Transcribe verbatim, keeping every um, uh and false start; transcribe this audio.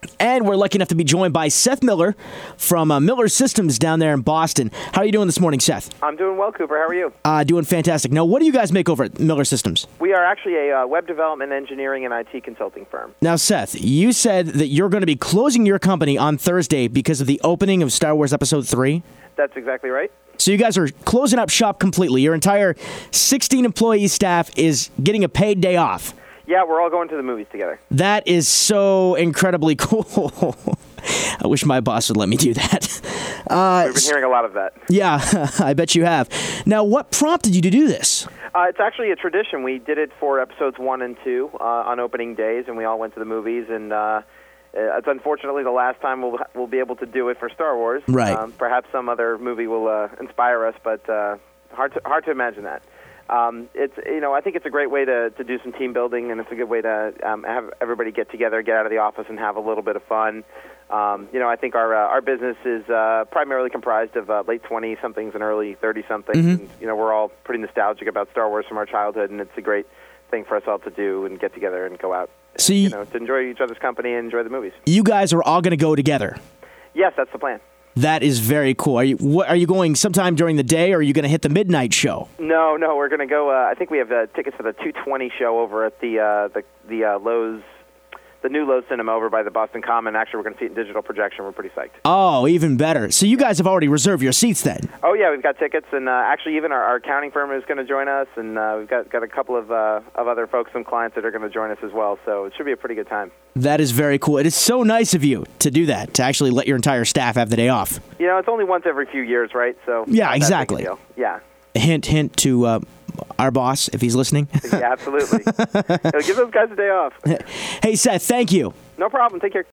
And we're lucky enough to be joined by Seth Miller from uh, Miller Systems down there in Boston. How are you doing this morning, Seth? I'm doing well, Cooper. How are you? Uh, doing fantastic. Now, what do you guys make over at Miller Systems? We are actually a uh, web development, engineering, and I T consulting firm. Now, Seth, you said that you're going to be closing your company on Thursday because of the opening of Star Wars Episode three. That's exactly right. So you guys are closing up shop completely. Your entire sixteen-employee staff is getting a paid day off. Yeah, we're all going to the movies together. That is so incredibly cool. I wish my boss would let me do that. Uh, We've been hearing a lot of that. Yeah, I bet you have. Now, what prompted you to do this? Uh, it's actually a tradition. We did it for episodes one and two uh, on opening days, and we all went to the movies. And uh, it's unfortunately the last time we'll we'll be able to do it for Star Wars. Right. Um, perhaps some other movie will uh, inspire us, but uh, hard to hard to imagine that. Um, it's you know I think it's a great way to, to do some team building, and it's a good way to um, have everybody get together, get out of the office, and have a little bit of fun. Um, you know, I think our uh, our business is uh, primarily comprised of uh, late twenty somethings and early thirty somethings. Mm-hmm. And, you know, we're all pretty nostalgic about Star Wars from our childhood, and it's a great thing for us all to do and get together and go out. So and, you, you know, to enjoy each other's company and enjoy the movies. You guys are all going to go together. Yes, that's the plan. That is very cool. Are you what, are you going sometime during the day, or are you going to hit the midnight show? No, no, we're going to go. Uh, I think we have uh, tickets for the two twenty show over at the uh, the the uh, Lowe's. The new Lowe's Cinema over by the Boston Common. Actually, we're going to see it in digital projection. We're pretty psyched. Oh, even better. So you guys have already reserved your seats then? Oh, yeah, we've got tickets, and uh, actually even our, our accounting firm is going to join us, and uh, we've got, got a couple of, uh, of other folks, some clients that are going to join us as well, so it should be a pretty good time. That is very cool. It is so nice of you to do that, to actually let your entire staff have the day off. You know, it's only once every few years, right? So yeah, not that exactly. big a deal. Yeah. Hint, hint to uh, our boss, if he's listening. Yeah, absolutely. Give those guys a day off. Hey, Seth, thank you. No problem. Take care.